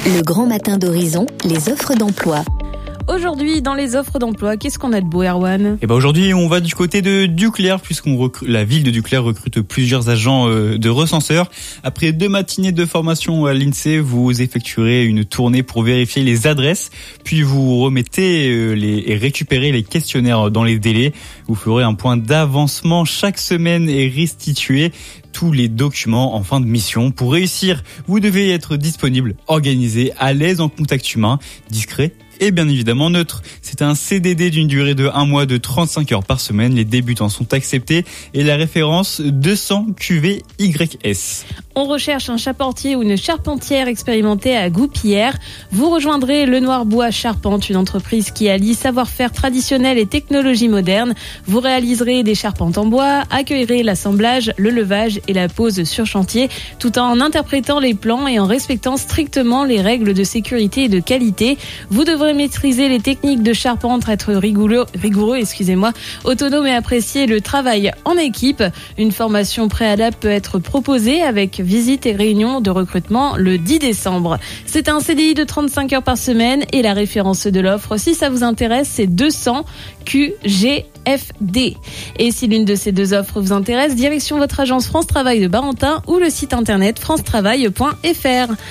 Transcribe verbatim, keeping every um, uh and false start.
Le grand matin d'Horizon, les offres d'emploi. Aujourd'hui, dans les offres d'emploi, qu'est-ce qu'on a de beau, Erwan ? Et ben aujourd'hui, on va du côté de Duclair, puisqu'on recrute, la ville de Duclair recrute plusieurs agents euh, de recenseurs. Après deux matinées de formation à l'INSEE, vous effectuerez une tournée pour vérifier les adresses, puis vous remettez euh, les, et récupérez les questionnaires dans les délais. Vous ferez un point d'avancement chaque semaine et restituer tous les documents en fin de mission. Pour réussir, vous devez être disponible, organisé, à l'aise en contact humain, discret et bien évidemment neutre. C'est un C D D d'une durée de un mois de trente-cinq heures par semaine. Les débutants sont acceptés et la référence deux cents Q V Y S. On recherche un charpentier ou une charpentière expérimentée à Goupillère. Vous rejoindrez Le Noir Bois Charpente, une entreprise qui allie savoir-faire traditionnel et technologie moderne. Vous réaliserez des charpentes en bois, accueillerez l'assemblage, le levage et la pose sur chantier, tout en interprétant les plans et en respectant strictement les règles de sécurité et de qualité. Vous devrez maîtriser les techniques de charpente, être rigoureux, rigoureux, excusez-moi, autonome et apprécier le travail en équipe. Une formation préalable peut être proposée avec visite et réunion de recrutement le dix décembre. C'est un C D I de trente-cinq heures par semaine et la référence de l'offre, si ça vous intéresse, c'est deux cents Q G F D. Et si l'une de ces deux offres vous intéresse, direction votre agence France Travail de Barentin ou le site internet france travail point f r.